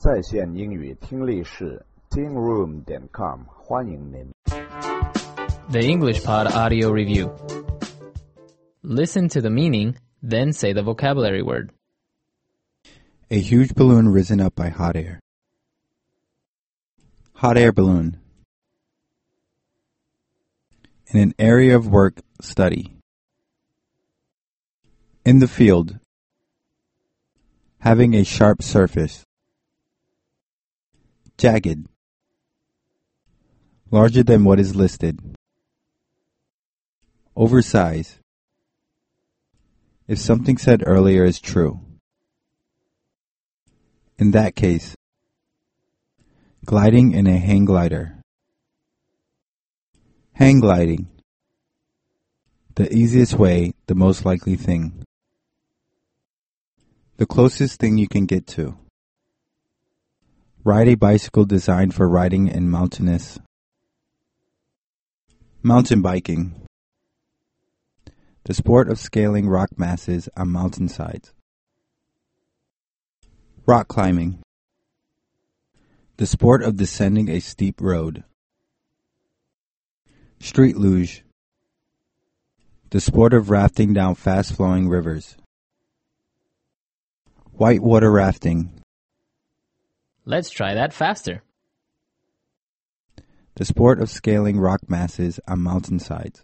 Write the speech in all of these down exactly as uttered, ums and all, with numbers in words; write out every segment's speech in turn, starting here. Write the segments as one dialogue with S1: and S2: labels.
S1: 在线英语听力室 ting room 点 com 欢迎您。
S2: The English Pod Audio Review. Listen to the meaning, then say the vocabulary word.
S3: A huge balloon risen up by hot air. Hot air balloon. In an area of work, study. In the field. Having a sharp surface. Jagged. Larger than what is listed. Oversize. If something said earlier is true. In that case. Gliding in a hang glider. Hang gliding. The easiest way, the most likely thing. The closest thing you can get to. Ride a bicycle designed for riding in mountainous. Mountain biking. The sport of scaling rock masses on mountainsides. Rock climbing. The sport of descending a steep road. Street luge. The sport of rafting down fast-flowing rivers. Whitewater rafting.
S2: Let's try that faster.
S3: The sport of scaling rock masses on mountainsides.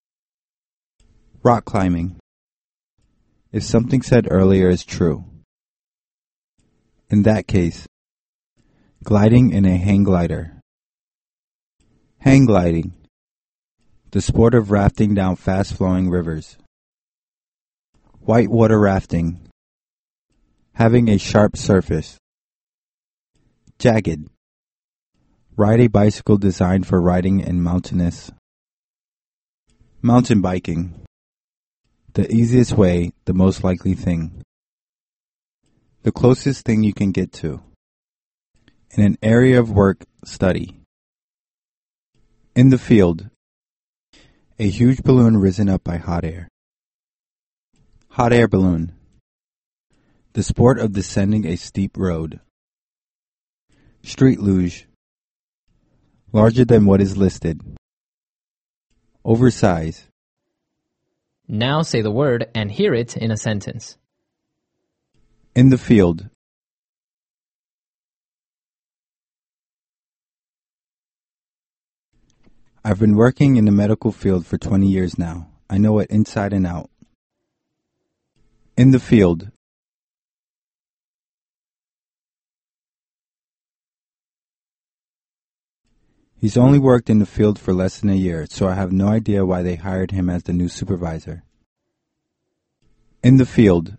S3: Rock climbing. If something said earlier is true. In that case. Gliding in a hang glider. Hang gliding. The sport of rafting down fast-flowing rivers. Whitewater rafting. Having a sharp surface. Jagged. Ride a bicycle designed for riding in mountainous. Mountain biking. The easiest way, the most likely thing. The closest thing you can get to. In an area of work, study. In the field. A huge balloon risen up by hot air. Hot air balloon. The sport of descending a steep road. Street luge. Larger than what is listed. Oversize.
S2: Now say the word and hear it in a sentence.
S3: In the field. I've been working in the medical field for twenty years now. I know it inside and out. In the field. He's only worked in the field for less than a year, so I have no idea why they hired him as the new supervisor. In the field.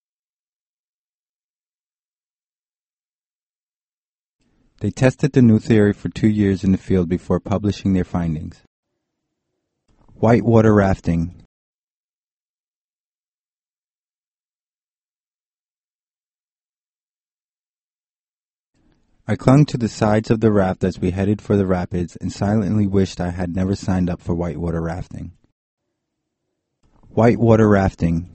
S3: They tested the new theory for two years in the field before publishing their findings. Whitewater rafting. I clung to the sides of the raft as we headed for the rapids and silently wished I had never signed up for whitewater rafting. Whitewater rafting.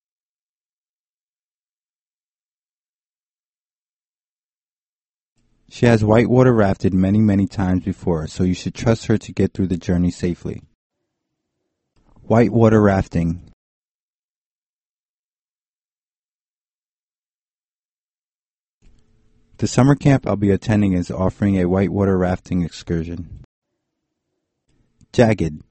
S3: She has whitewater rafted many, many times before, so you should trust her to get through the journey safely. Whitewater rafting. The summer camp I'll be attending is offering a whitewater rafting excursion. Jagged.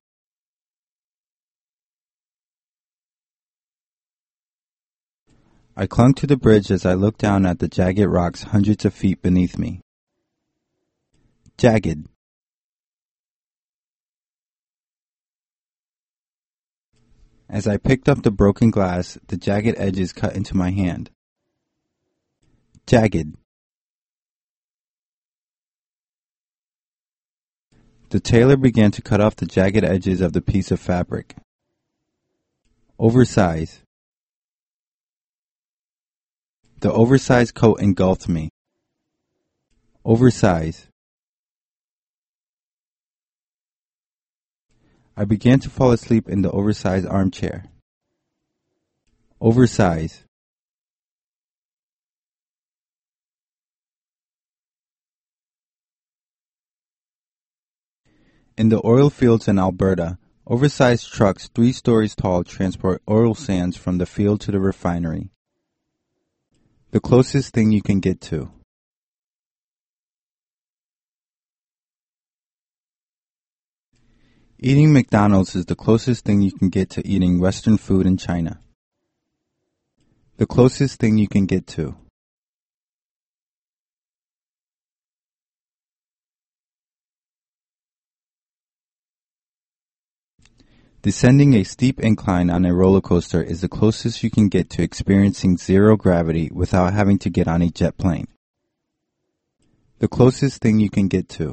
S3: I clung to the bridge as I looked down at the jagged rocks hundreds of feet beneath me. Jagged. As I picked up the broken glass, the jagged edges cut into my hand. Jagged. The tailor began to cut off the jagged edges of the piece of fabric. Oversize. The oversized coat engulfed me. Oversize. I began to fall asleep in the oversized armchair. Oversize. In the oil fields in Alberta, oversized trucks three stories tall transport oil sands from the field to the refinery. The closest thing you can get to. Eating McDonald's is the closest thing you can get to eating Western food in China. The closest thing you can get to. Descending a steep incline on a roller coaster is the closest you can get to experiencing zero gravity without having to get on a jet plane. The closest thing you can get to.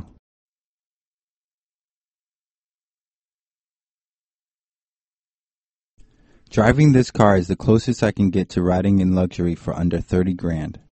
S3: Driving this car is the closest I can get to riding in luxury for under thirty grand.